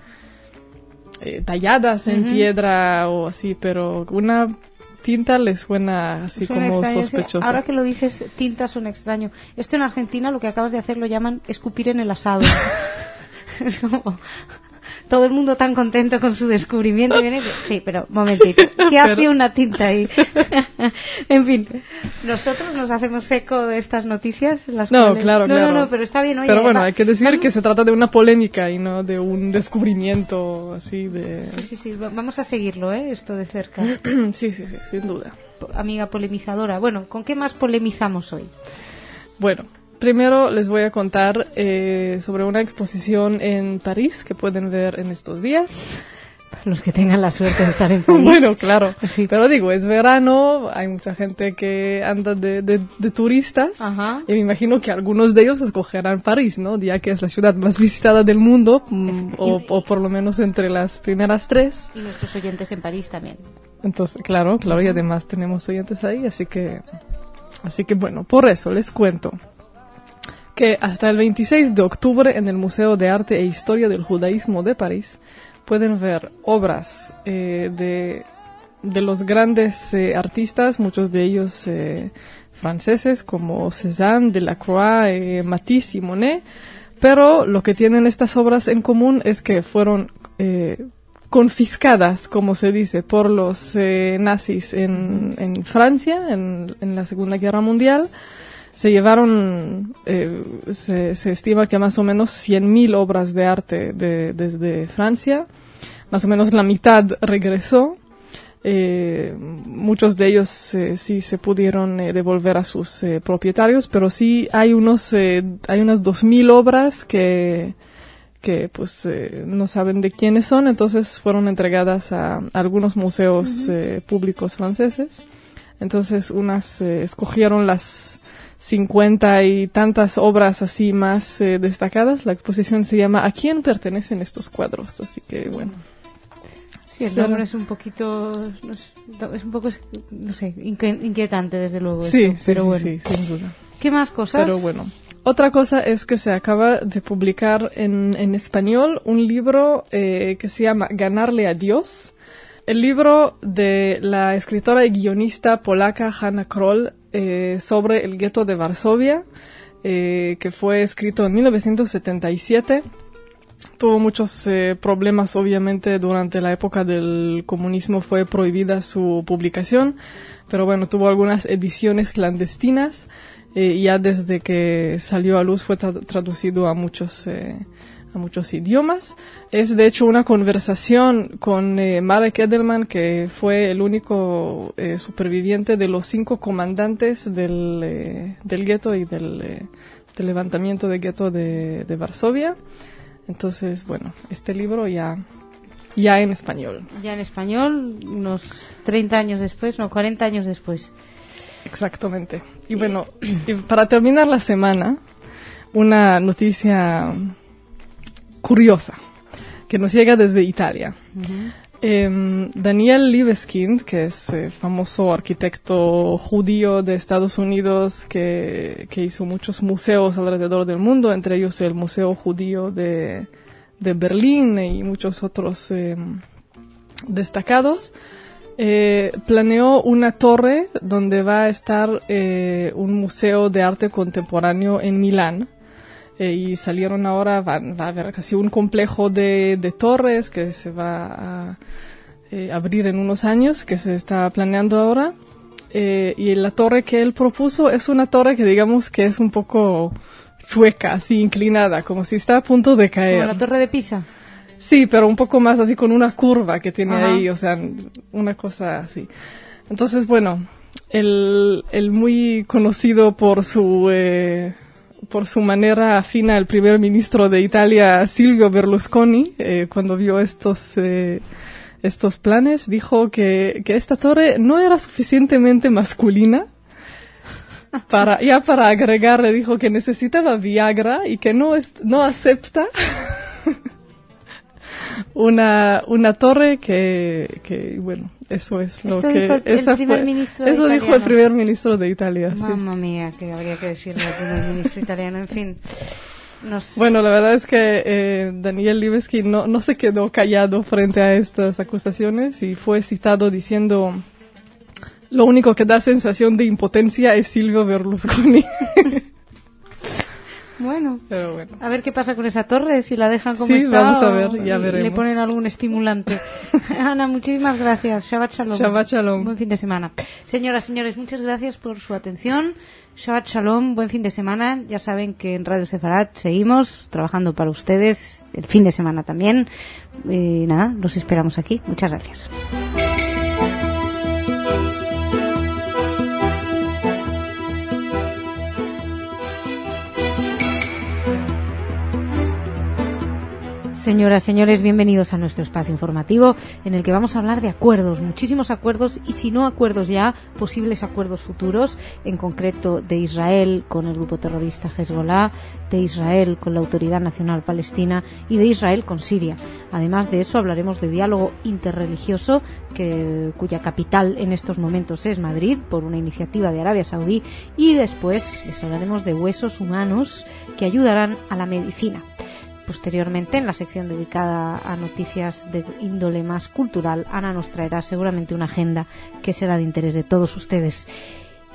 eh, talladas en uh-huh. piedra o así, pero una tinta le suena así suena como extraño, sospechosa. Ahora que lo dices, tinta suena extraño. Esto en Argentina, lo que acabas de hacer, lo llaman escupir en el asado. Es como... todo el mundo tan contento con su descubrimiento. Viene que... Sí, pero momentito. ¿Qué hace pero... una tinta ahí? En fin, nosotros nos hacemos eco de estas noticias. Las no, cuales... claro, no, claro. No, no, pero está bien. Oye, pero bueno, va... hay que decir vamos... que se trata de una polémica y no de un descubrimiento así de... Sí, sí, sí. Vamos a seguirlo, ¿eh? Esto de cerca. Sí, sí, sí, sin duda. Amiga polemizadora. Bueno, ¿con qué más polemizamos hoy? Bueno... Primero les voy a contar eh, sobre una exposición en París que pueden ver en estos días. Los que tengan la suerte de estar en París. Bueno, claro. Sí. Pero digo, es verano, hay mucha gente que anda de, de, de turistas. Ajá. Y me imagino que algunos de ellos escogerán París, ¿no? Ya que es la ciudad más visitada del mundo, mm, o, o por lo menos entre las primeras tres. Y nuestros oyentes en París también. Entonces, claro, claro, y además tenemos oyentes ahí, así que, así que bueno, por eso les cuento que hasta el veintiséis de octubre en el Museo de Arte e Historia del Judaísmo de París pueden ver obras eh, de, de los grandes eh, artistas, muchos de ellos eh, franceses como Cézanne, Delacroix, eh, Matisse y Monet, pero lo que tienen estas obras en común es que fueron eh, confiscadas, como se dice, por los eh, nazis en, en Francia, en, en la Segunda Guerra Mundial. Se llevaron, eh, se, se estima que más o menos cien mil obras de arte de, desde Francia. Más o menos la mitad regresó. Eh, muchos de ellos eh, sí se pudieron eh, devolver a sus eh, propietarios, pero sí hay unos eh, hay unas dos mil obras que que pues eh, no saben de quiénes son, entonces fueron entregadas a, a algunos museos uh-huh. eh, públicos franceses. Entonces unas eh, escogieron las cincuenta y tantas obras así más eh, destacadas. La exposición se llama ¿A quién pertenecen estos cuadros? Así que bueno. Sí, el nombre es un poquito, no sé, es un poco, no sé, inquietante desde luego. Sí, esto, sí, pero sí, bueno. sí, sin duda. ¿Qué más cosas? Pero bueno, otra cosa es que se acaba de publicar en, en español un libro eh, que se llama Ganarle a Dios. El libro de la escritora y guionista polaca Hanna Kroll eh, sobre el gueto de Varsovia, eh, que fue escrito en mil novecientos setenta y siete. Tuvo muchos eh, problemas, obviamente, durante la época del comunismo fue prohibida su publicación, pero bueno, tuvo algunas ediciones clandestinas eh, y ya desde que salió a luz fue tra- traducido a muchos, eh, a muchos idiomas. Es de hecho una conversación con eh, Marek Edelman, que fue el único eh, superviviente de los cinco comandantes del, eh, del gueto y del, eh, del levantamiento del gueto de, de Varsovia. Entonces, bueno, este libro ya, ya en español. Ya en español, unos treinta años después, no, cuarenta años después. Exactamente. Y bueno, y para terminar la semana, una noticia curiosa que nos llega desde Italia. Uh-huh. Eh, Daniel Libeskind, que es eh, famoso arquitecto judío de Estados Unidos que, que hizo muchos museos alrededor del mundo, entre ellos el Museo Judío de, de Berlín y muchos otros eh, destacados, eh, planeó una torre donde va a estar eh, un museo de arte contemporáneo en Milán. Eh, y salieron ahora, van, va a haber casi un complejo de, de torres que se va a eh, abrir en unos años, que se está planeando ahora. Eh, y la torre que él propuso es una torre que digamos que es un poco chueca, así inclinada, como si está a punto de caer. ¿Como la torre de Pisa? Sí, pero un poco más así con una curva que tiene Ajá. ahí, o sea, una cosa así. Entonces, bueno, el, el muy conocido por su... Eh, por su manera fina el primer ministro de Italia, Silvio Berlusconi, eh, cuando vio estos eh, estos planes, dijo que, que esta torre no era suficientemente masculina. Para, ya para agregar, le dijo que necesitaba Viagra y que no, es, no acepta una, una torre que, que, bueno, eso es lo Esto que... dijo el, esa el primer fue, ministro eso italiano. dijo el primer ministro de Italia. Mamma sí. mía, que habría que decirle al primer ministro italiano, en fin. Nos... Bueno, la verdad es que eh, Daniel Libeskind no, no se quedó callado frente a estas acusaciones y fue citado diciendo: lo único que da sensación de impotencia es Silvio Berlusconi. Bueno, Pero bueno, a ver qué pasa con esa torre, si la dejan como sí, está vamos a ver, o ya le veremos. ponen algún estimulante. Ana, muchísimas gracias. Shabbat Shalom. Shabbat Shalom. Buen fin de semana. Señoras, señores, muchas gracias por su atención. Shabbat Shalom, buen fin de semana. Ya saben que en Radio Sefarad seguimos trabajando para ustedes el fin de semana también. Y nada, los esperamos aquí. Muchas gracias. Señoras, señores, bienvenidos a nuestro espacio informativo en el que vamos a hablar de acuerdos, muchísimos acuerdos y si no acuerdos ya, posibles acuerdos futuros, en concreto de Israel con el grupo terrorista Hezbollah, de Israel con la Autoridad Nacional Palestina y de Israel con Siria. Además de eso hablaremos de diálogo interreligioso que, cuya capital en estos momentos es Madrid por una iniciativa de Arabia Saudí y después les hablaremos de huesos humanos que ayudarán a la medicina. Posteriormente, en la sección dedicada a noticias de índole más cultural, Ana nos traerá seguramente una agenda que será de interés de todos ustedes.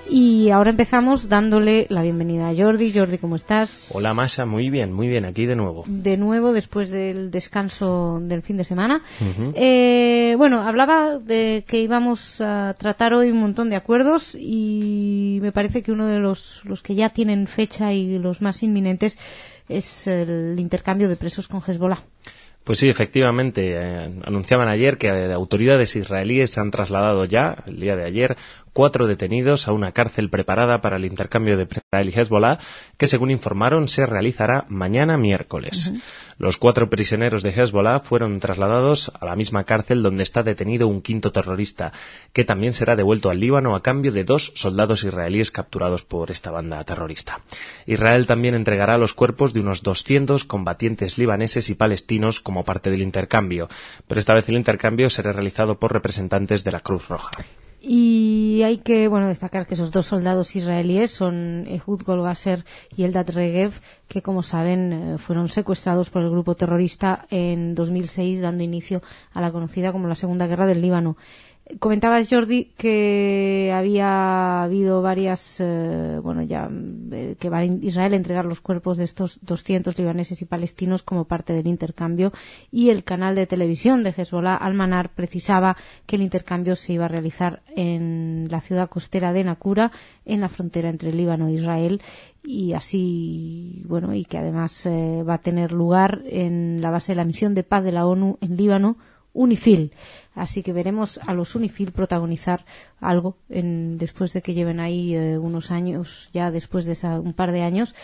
Y ahora empezamos dándole la bienvenida a Jordi. Jordi, ¿cómo estás? Hola, Masha, muy bien, muy bien, aquí de nuevo. De nuevo, después del descanso del fin de semana. Uh-huh. Eh, bueno, hablaba de que íbamos a tratar hoy un montón de acuerdos y me parece que uno de los, los que ya tienen fecha y los más inminentes es el intercambio de presos con Hezbollah. Pues sí, efectivamente, eh, anunciaban ayer que autoridades israelíes han trasladado ya, el día de ayer, cuatro detenidos a una cárcel preparada para el intercambio de Israel y Hezbollah, que según informaron se realizará mañana miércoles. Uh-huh. Los cuatro prisioneros de Hezbollah fueron trasladados a la misma cárcel donde está detenido un quinto terrorista, que también será devuelto al Líbano a cambio de dos soldados israelíes capturados por esta banda terrorista. Israel también entregará los cuerpos de unos doscientos combatientes libaneses y palestinos como parte del intercambio, pero esta vez el intercambio será realizado por representantes de la Cruz Roja. Y hay que bueno destacar que esos dos soldados israelíes son Ehud Golgasser y Eldad Regev, que como saben fueron secuestrados por el grupo terrorista en dos mil seis, dando inicio a la conocida como la Segunda Guerra del Líbano. Comentabas, Jordi, que había habido varias, eh, bueno, ya eh, que va a Israel a entregar los cuerpos de estos doscientos libaneses y palestinos como parte del intercambio, y el canal de televisión de Hezbollah, Al-Manar, precisaba que el intercambio se iba a realizar en la ciudad costera de Nakura, en la frontera entre Líbano e Israel, y así, bueno, y que además eh, va a tener lugar en la base de la misión de paz de la ONU en Líbano, UNIFIL. Así que veremos a los UNIFIL protagonizar algo en, después de que lleven ahí eh, unos años, ya después de esa, un par de años.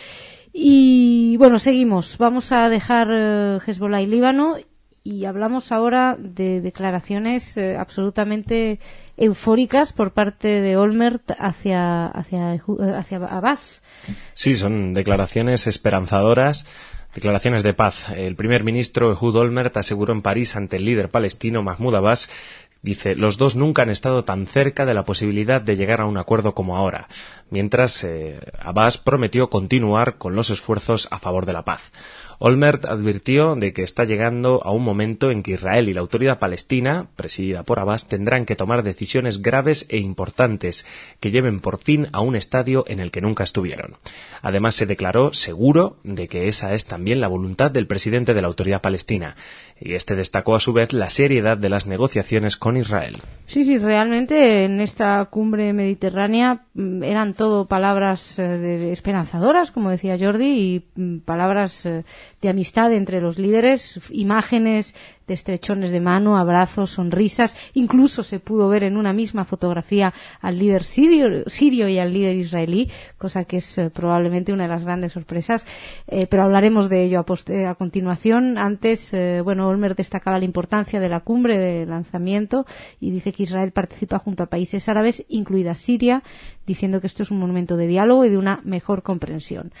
Y bueno, seguimos. Vamos a dejar eh, Hezbollah y Líbano y hablamos ahora de declaraciones eh, absolutamente eufóricas por parte de Olmert hacia, hacia, hacia Abbas. Sí, son declaraciones esperanzadoras. Declaraciones de paz. El primer ministro Ehud Olmert aseguró en París ante el líder palestino Mahmoud Abbas, dice, los dos nunca han estado tan cerca de la posibilidad de llegar a un acuerdo como ahora, mientras eh, Abbas prometió continuar con los esfuerzos a favor de la paz. Olmert advirtió de que está llegando a un momento en que Israel y la autoridad palestina, presidida por Abbas, tendrán que tomar decisiones graves e importantes que lleven por fin a un estadio en el que nunca estuvieron. Además, se declaró seguro de que esa es también la voluntad del presidente de la autoridad palestina, y este destacó a su vez la seriedad de las negociaciones con Israel. Sí, sí, realmente en esta cumbre mediterránea eran todo palabras eh, de, de esperanzadoras, como decía Jordi, y mm, palabras eh, de amistad entre los líderes, imágenes de estrechones de mano, abrazos, sonrisas. Incluso se pudo ver en una misma fotografía al líder sirio, sirio y al líder israelí, cosa que es eh, probablemente una de las grandes sorpresas. Eh, pero hablaremos de ello a, poste- a continuación. Antes, eh, bueno, Olmert destacaba la importancia de la cumbre de lanzamiento y dice que Israel participa junto a países árabes, incluida Siria, diciendo que esto es un momento de diálogo y de una mejor comprensión.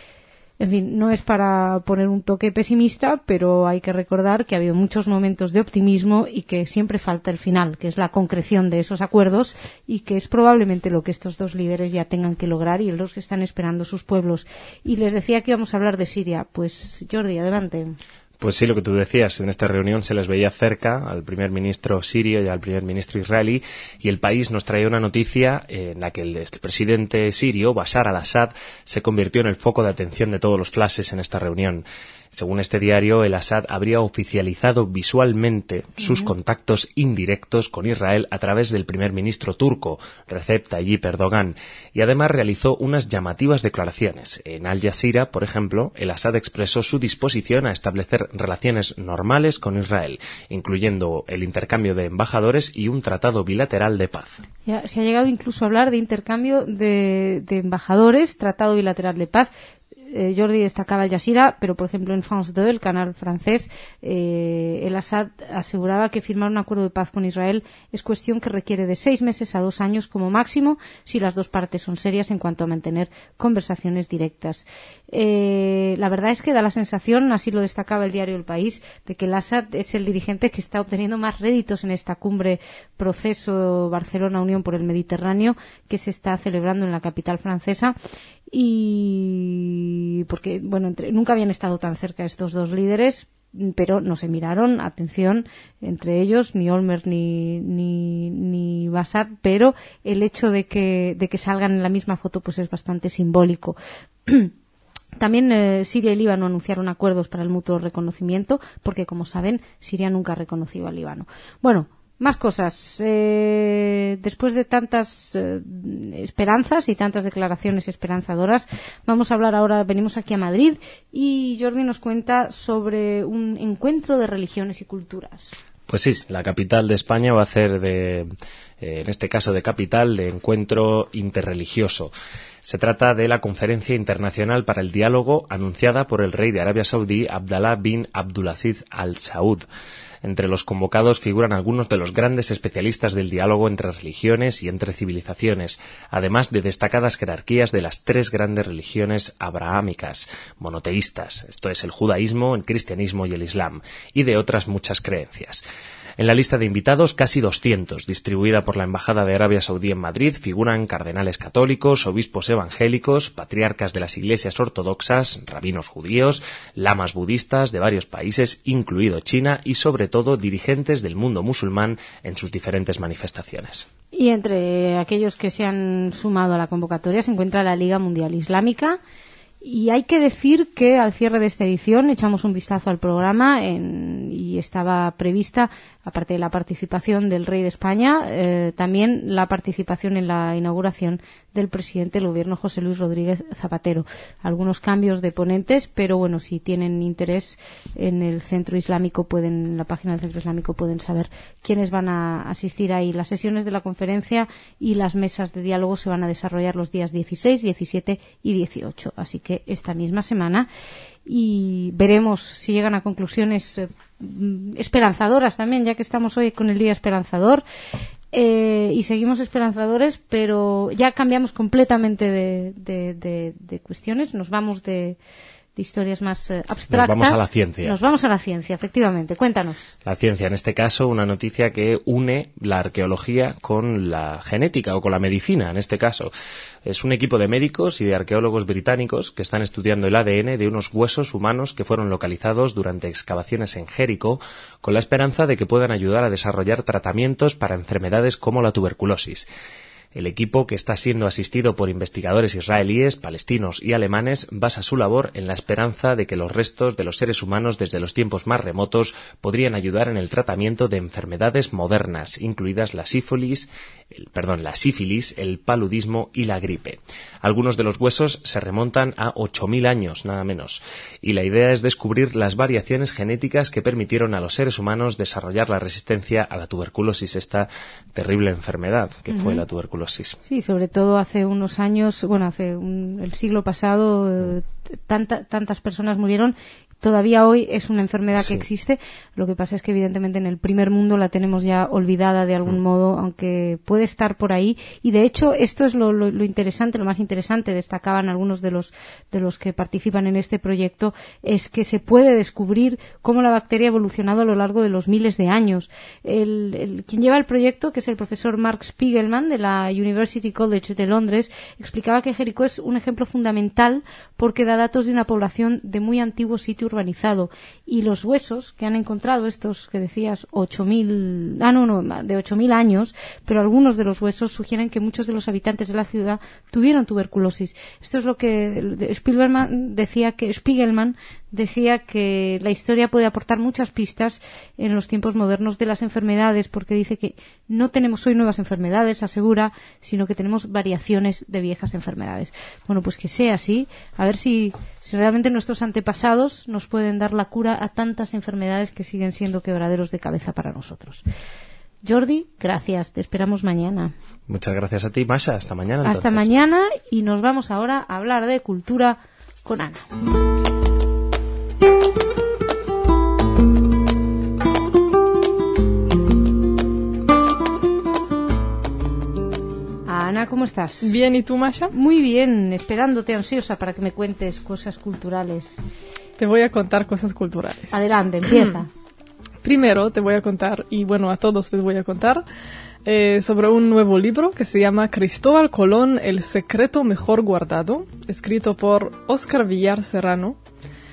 En fin, no es para poner un toque pesimista, pero hay que recordar que ha habido muchos momentos de optimismo y que siempre falta el final, que es la concreción de esos acuerdos, y que es probablemente lo que estos dos líderes ya tengan que lograr y los que están esperando sus pueblos. Y les decía que íbamos a hablar de Siria. Pues Jordi, adelante. Pues sí, lo que tú decías, en esta reunión se les veía cerca al primer ministro sirio y al primer ministro israelí, y El País nos traía una noticia en la que el este presidente sirio, Bashar al-Assad, se convirtió en el foco de atención de todos los flashes en esta reunión. Según este diario, el Assad habría oficializado visualmente sus uh-huh. contactos indirectos con Israel a través del primer ministro turco, Recep Tayyip Erdogan, y además realizó unas llamativas declaraciones. En Al Jazeera, por ejemplo, el Assad expresó su disposición a establecer relaciones normales con Israel, incluyendo el intercambio de embajadores y un tratado bilateral de paz. Ya, se ha llegado incluso a hablar de intercambio de, de embajadores, tratado bilateral de paz. Eh, Jordi destacaba Al Jazeera, pero por ejemplo en France dos, el canal francés, eh, el Assad aseguraba que firmar un acuerdo de paz con Israel es cuestión que requiere de seis meses a dos años como máximo si las dos partes son serias en cuanto a mantener conversaciones directas. Eh, la verdad es que da la sensación, así lo destacaba el diario El País, de que el Assad es el dirigente que está obteniendo más réditos en esta cumbre proceso Barcelona-Unión por el Mediterráneo que se está celebrando en la capital francesa. Y porque, bueno, entre, nunca habían estado tan cerca estos dos líderes, pero no se miraron, atención, entre ellos, ni Olmert ni, ni, ni Bashar, pero el hecho de que, de que salgan en la misma foto pues es bastante simbólico. También eh, Siria y Líbano anunciaron acuerdos para el mutuo reconocimiento, porque, como saben, Siria nunca ha reconocido al Líbano. Bueno, más cosas. Eh, después de tantas eh, esperanzas y tantas declaraciones esperanzadoras, vamos a hablar ahora, venimos aquí a Madrid, y Jordi nos cuenta sobre un encuentro de religiones y culturas. Pues sí, la capital de España va a hacer de, eh, en este caso de capital, de encuentro interreligioso. Se trata de la Conferencia Internacional para el Diálogo anunciada por el rey de Arabia Saudí, Abdallah bin Abdulaziz Al Saud. Entre los convocados figuran algunos de los grandes especialistas del diálogo entre religiones y entre civilizaciones, además de destacadas jerarquías de las tres grandes religiones abrahámicas, monoteístas, esto es el judaísmo, el cristianismo y el islam, y de otras muchas creencias. En la lista de invitados, casi doscientos, distribuida por la Embajada de Arabia Saudí en Madrid, figuran cardenales católicos, obispos evangélicos, patriarcas de las iglesias ortodoxas, rabinos judíos, lamas budistas de varios países, incluido China, y sobre todo dirigentes del mundo musulmán en sus diferentes manifestaciones. Y entre aquellos que se han sumado a la convocatoria se encuentra la Liga Mundial Islámica. Y hay que decir que al cierre de esta edición echamos un vistazo al programa en, y estaba prevista, aparte de la participación del rey de España, eh, también la participación en la inauguración del presidente del gobierno, José Luis Rodríguez Zapatero. Algunos cambios de ponentes, pero bueno, si tienen interés en el Centro Islámico, pueden, en la página del Centro Islámico pueden saber quiénes van a asistir ahí. Las sesiones de la conferencia y las mesas de diálogo se van a desarrollar los días dieciséis, diecisiete y dieciocho, así que esta misma semana, y veremos si llegan a conclusiones eh, esperanzadoras también, ya que estamos hoy con el Día Esperanzador. Eh, y seguimos esperanzadores, pero ya cambiamos completamente de, de, de, de cuestiones, nos vamos de, de historias más eh, abstractas. Nos vamos a la ciencia. Nos vamos a la ciencia, efectivamente. Cuéntanos. La ciencia, en este caso, una noticia que une la arqueología con la genética o con la medicina, en este caso. Es un equipo de médicos y de arqueólogos británicos que están estudiando el A D N de unos huesos humanos que fueron localizados durante excavaciones en Jericó, con la esperanza de que puedan ayudar a desarrollar tratamientos para enfermedades como la tuberculosis. El equipo, que está siendo asistido por investigadores israelíes, palestinos y alemanes, basa su labor en la esperanza de que los restos de los seres humanos desde los tiempos más remotos podrían ayudar en el tratamiento de enfermedades modernas, incluidas la sífilis, el, perdón, la sífilis, el paludismo y la gripe. Algunos de los huesos se remontan a ocho mil años, nada menos, y la idea es descubrir las variaciones genéticas que permitieron a los seres humanos desarrollar la resistencia a la tuberculosis, esta terrible enfermedad que uh-huh. fue la tuberculosis. Sí, sobre todo hace unos años, bueno, hace un, el siglo pasado, eh, tanta, tantas personas murieron. Todavía hoy es una enfermedad sí. que existe. Lo que pasa es que evidentemente en el primer mundo la tenemos ya olvidada de algún mm. modo, aunque puede estar por ahí. Y de hecho esto es lo, lo, lo interesante, lo más interesante, destacaban algunos de los de los que participan en este proyecto, es que se puede descubrir cómo la bacteria ha evolucionado a lo largo de los miles de años. El, el, quien lleva el proyecto, que es el profesor Mark Spiegelman de la University College de Londres, explicaba que Jericó es un ejemplo fundamental porque da datos de una población de muy antiguo sitio urbanizado, y los huesos que han encontrado, estos que decías ocho mil, ah no, no, de ocho mil años, pero algunos de los huesos sugieren que muchos de los habitantes de la ciudad tuvieron tuberculosis. Esto es lo que Spiegelman decía, que Spiegelman decía que la historia puede aportar muchas pistas en los tiempos modernos de las enfermedades, porque dice que no tenemos hoy nuevas enfermedades, asegura, sino que tenemos variaciones de viejas enfermedades. Bueno, pues que sea así, a ver si, si realmente nuestros antepasados nos pueden dar la cura a tantas enfermedades que siguen siendo quebraderos de cabeza para nosotros. Jordi, gracias, te esperamos mañana. Muchas gracias a ti, Masha, hasta mañana. Entonces. Hasta mañana, y nos vamos ahora a hablar de cultura con Ana. Ana, ¿cómo estás? Bien, ¿y tú, Masha? Muy bien, esperándote ansiosa para que me cuentes cosas culturales. Te voy a contar cosas culturales. Adelante, empieza. Primero te voy a contar, y bueno, a todos les voy a contar, eh, sobre un nuevo libro que se llama Cristóbal Colón, el secreto mejor guardado, escrito por Óscar Villar Serrano.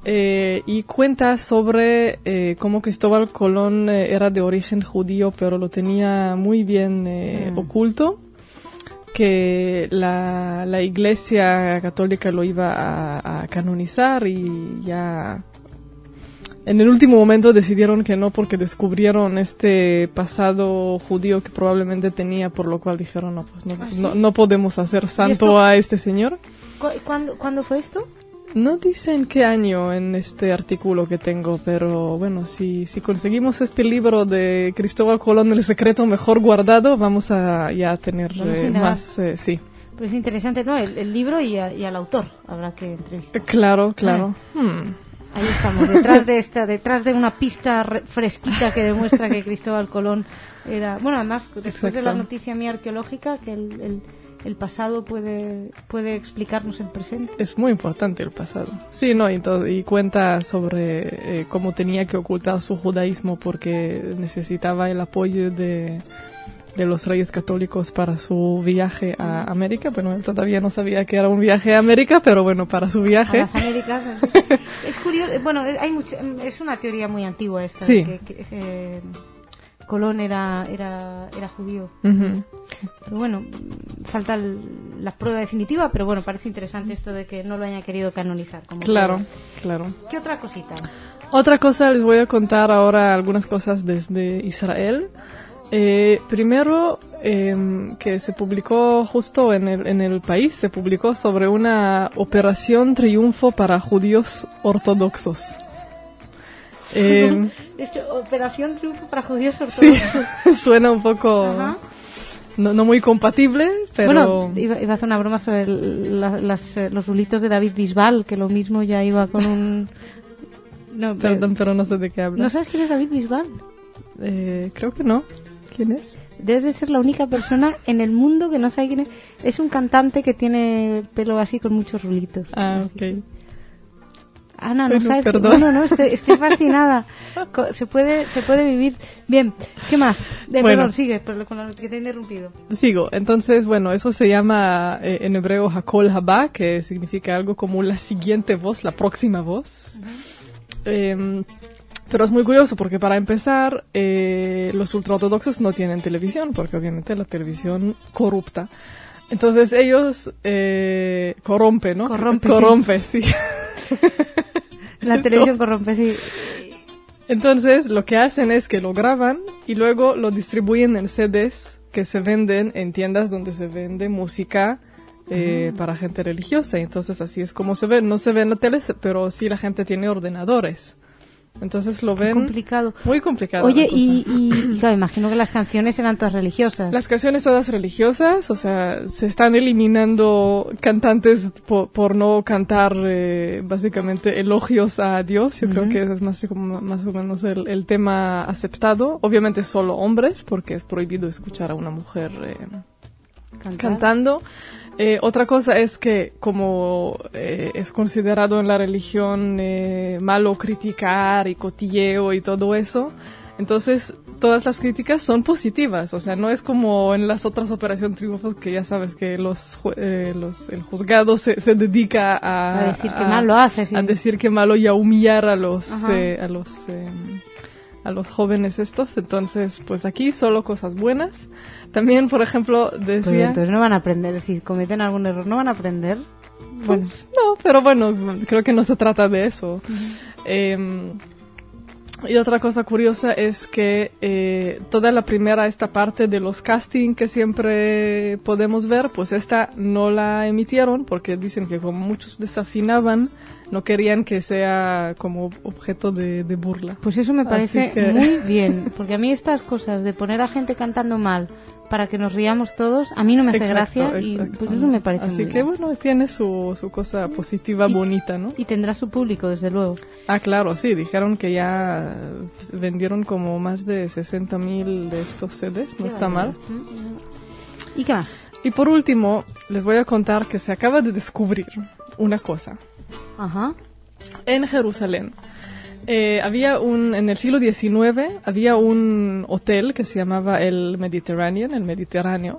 eh, y cuenta sobre eh, cómo Cristóbal Colón eh, era de origen judío, pero lo tenía muy bien eh, mm. oculto, que la, la Iglesia Católica lo iba a, a canonizar y ya en el último momento decidieron que no porque descubrieron este pasado judío que probablemente tenía, por lo cual dijeron no, pues no, ¿Ah, sí? no, no podemos hacer santo a este señor. ¿Cu ¿Cuándo, ¿Cuándo fue esto? No dicen qué año en este artículo que tengo, pero bueno, si, si conseguimos este libro de Cristóbal Colón, El secreto mejor guardado, vamos a ya tener eh, más, eh, sí. Pero es interesante, ¿no? El, el libro y, a, y al autor habrá que entrevistar. Claro, claro. Ah. Hmm. Ahí estamos, detrás de esta, detrás de una pista fresquita que demuestra que Cristóbal Colón era... Bueno, además, después Exacto. de la noticia mía arqueológica, que el, el, el pasado puede, puede explicarnos el presente. Es muy importante el pasado. Sí, no, y, todo, y cuenta sobre eh, cómo tenía que ocultar su judaísmo porque necesitaba el apoyo de... de los Reyes Católicos para su viaje a América. Bueno, él todavía no sabía que era un viaje a América, pero bueno, para su viaje. A las Américas. Es curioso, bueno, hay mucho, es una teoría muy antigua esta, sí. de que, que eh, Colón era, era, era judío. Uh-huh. Pero bueno, falta el, la prueba definitiva, pero bueno, parece interesante esto de que no lo hayan querido canonizar. Como claro, prueba. claro. ¿Qué otra cosita? Otra cosa, les voy a contar ahora algunas cosas desde Israel. Eh, primero, eh, que se publicó justo en el, en el país, se publicó sobre una operación triunfo para judíos ortodoxos. Eh, Esto, operación triunfo para judíos ortodoxos. Sí, suena un poco no, no muy compatible, pero... Bueno, iba, iba a hacer una broma sobre el, la, las, los rulitos de David Bisbal, que lo mismo ya iba con un... No, Perdón, eh, pero no sé de qué hablas. ¿No sabes quién es David Bisbal? Eh, creo que no. ¿Quién es? Debes de ser la única persona en el mundo que no sabe quién es. Es un cantante que tiene pelo así con muchos rulitos. Ah, ok. Ana, no bueno, sabes. Perdón. No, no, estoy, estoy fascinada. Se puede, se puede vivir. Bien, ¿qué más? De, bueno, perdón, sigue, pero con lo que te he interrumpido. Sigo. Entonces, bueno, eso se llama eh, en hebreo Hakol Haba, que significa algo como la siguiente voz, la próxima voz. Uh-huh. eh, Pero es muy curioso porque para empezar, eh, los ultraortodoxos no tienen televisión porque obviamente la televisión corrupta. Entonces ellos eh, corrompe, ¿no? Corrompe, corrompe sí. sí. La Eso. televisión corrompe, sí. Entonces lo que hacen es que lo graban y luego lo distribuyen en C Ds que se venden en tiendas donde se vende música eh, uh-huh. para gente religiosa. Entonces así es como se ve. No se ve en la tele, pero sí la gente tiene ordenadores. Entonces lo ven... Qué complicado. Muy complicado. Oye, y, y, y claro, imagino que las canciones eran todas religiosas. Las canciones todas religiosas, o sea, se están eliminando cantantes por, por no cantar eh, básicamente elogios a Dios. Yo uh-huh. creo que ese es más, como, más o menos el, el tema aceptado. Obviamente solo hombres, porque es prohibido escuchar a una mujer eh, cantando. Eh, otra cosa es que como eh, es considerado en la religión eh, malo criticar y cotilleo y todo eso, entonces todas las críticas son positivas, o sea, no es como en las otras operaciones triunfos que ya sabes que los, eh, los el juzgado se, se dedica a, a decir que mal lo hace, sí. a decir que malo y a humillar a los eh, a los eh, a los jóvenes estos. Entonces, pues aquí solo cosas buenas. También, por ejemplo, decía... Pues entonces no van a aprender, si cometen algún error, ¿no van a aprender? Pues bueno. No, pero bueno, creo que no se trata de eso. Uh-huh. Eh, y otra cosa curiosa es que eh, toda la primera, esta parte de los casting que siempre podemos ver, pues esta no la emitieron porque dicen que como muchos desafinaban, no querían que sea como objeto de, de burla. Pues eso me parece que... muy bien, porque a mí estas cosas de poner a gente cantando mal para que nos riamos todos, a mí no me hace exacto, gracia exacto. y pues eso me parece Así muy que bien. Bueno, tiene su, su cosa positiva, y, bonita, ¿no? Y tendrá su público, desde luego. Ah, claro, sí, dijeron que ya vendieron como más de sesenta mil de estos C Ds, no Qué está mal. mal. ¿Y qué más? Y por último, les voy a contar que se acaba de descubrir una cosa. Ajá. En Jerusalén. Eh, había un, en el siglo diecinueve, había un hotel que se llamaba el Mediterranean, el Mediterráneo,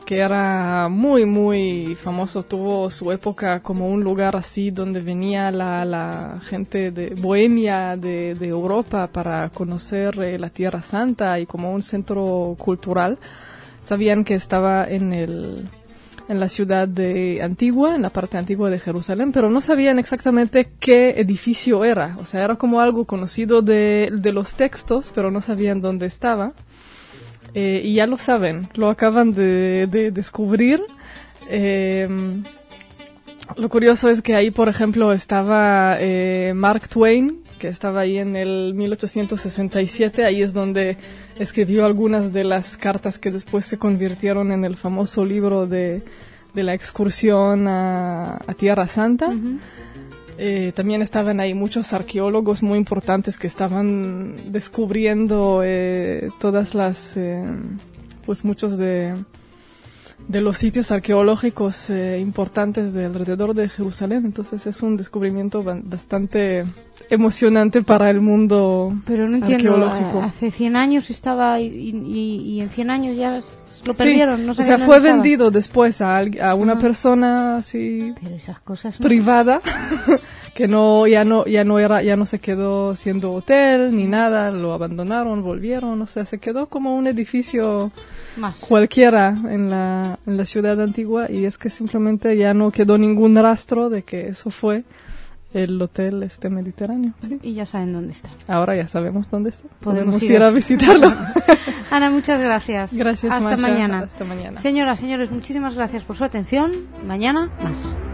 que era muy, muy famoso. Tuvo su época como un lugar así donde venía la, la gente de Bohemia, de, de Europa, para conocer eh, la Tierra Santa, y como un centro cultural. Sabían que estaba en el... en la ciudad de Antigua, en la parte antigua de Jerusalén, pero no sabían exactamente qué edificio era. O sea, era como algo conocido de, de los textos, pero no sabían dónde estaba. Eh, y ya lo saben, lo acaban de, de descubrir. Eh, lo curioso es que ahí, por ejemplo, estaba eh, Mark Twain, que estaba ahí en el mil ochocientos sesenta y siete, ahí es donde escribió algunas de las cartas que después se convirtieron en el famoso libro de, de la excursión a, a Tierra Santa. Uh-huh. Eh, también estaban ahí muchos arqueólogos muy importantes que estaban descubriendo eh, todas las, eh, pues muchos de, de los sitios arqueológicos eh, importantes de alrededor de Jerusalén. Entonces es un descubrimiento bastante emocionante para el mundo Pero no entiendo, arqueológico. Hace cien años estaba y, y, y en cien años ya lo perdieron. Sí, no o sea, fue estaba. vendido después a, a una ah. persona así Pero esas cosas no. privada que no ya no ya no era ya no se quedó siendo hotel ni nada, lo abandonaron, volvieron, o sea, se quedó como un edificio Más. cualquiera en la en la ciudad antigua, y es que simplemente ya no quedó ningún rastro de que eso fue el hotel este mediterráneo. ¿Sí? Y ya saben dónde está. Ahora ya sabemos dónde está. Podemos, Podemos ir, ir a visitarlo. Ana, muchas gracias. Gracias, Hasta Masha. mañana. Hasta mañana. Señoras, señores, muchísimas gracias por su atención. Mañana más.